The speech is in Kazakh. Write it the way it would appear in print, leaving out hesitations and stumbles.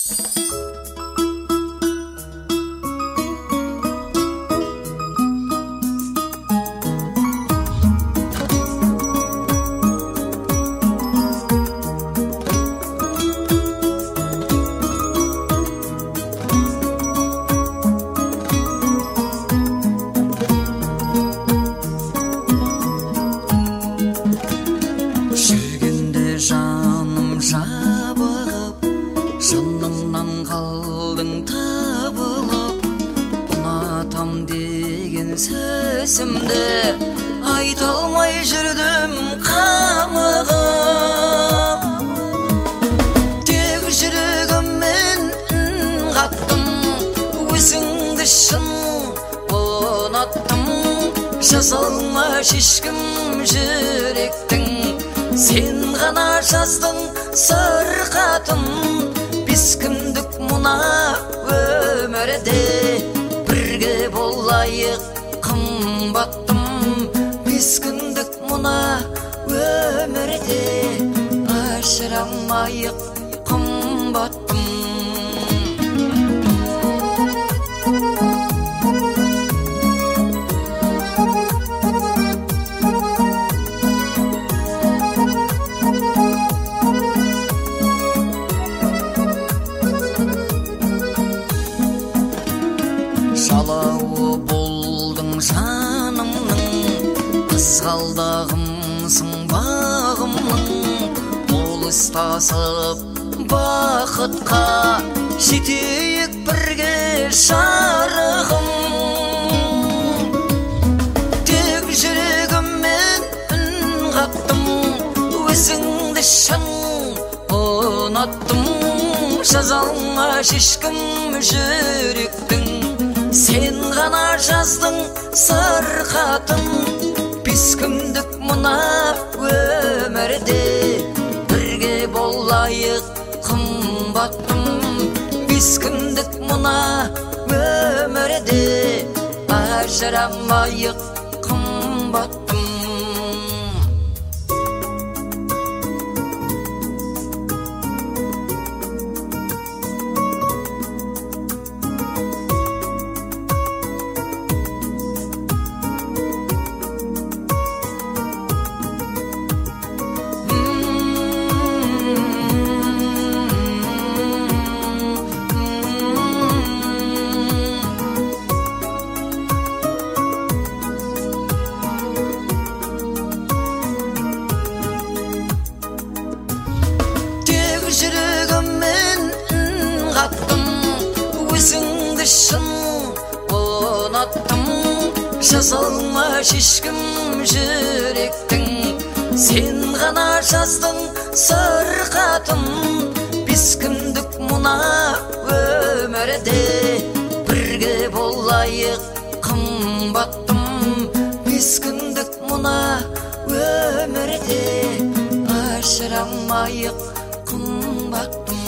Сөзімді айта алмай жүрдім қамығып, тек жүрегіммен үн қаттым, өзіңді шын ұнаттым. Жаза алмай ешкім жүректің, сен ғана жаздың сырқатын. Бес күндік мына өмірде бірге болайық қымбаттым. Бес күндік мына өмірде ажырамайық қымбаттым. Жалауы болдың жанымның, қызғалдағымсың бағымның. Қол ұстасып бақытқа жетейік бірге жарығым. Тек жүрегіммен үн қаттым, өзіңді шын ұнаттым. Жаза алмай ешкім жүректің, сен ғана жаздың сырқатын. Бес күндік мына өмірде бірге болайық қымбаттым. Бес күндік мына өмірде ажырамайық қымбаттым. Жүрегіммен үн қаттым, өзіңді шын ұнаттым. Жаза алмай ешкім жүректің, сен ғана жаздың сырқатын. Бес күндік мына өмірде бірге болайық қымбаттым. Бес күндік мына өмірде ажырамайық қымбаттым.